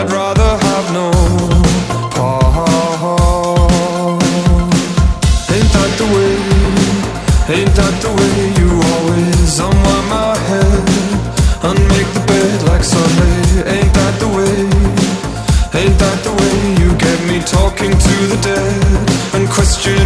I'd rather have no part. Ain't that the way? Ain't that the way? You always unwind my head and make the bed like Sunday. Ain't that the way? Ain't that the way? You get me talking to the dead and questioning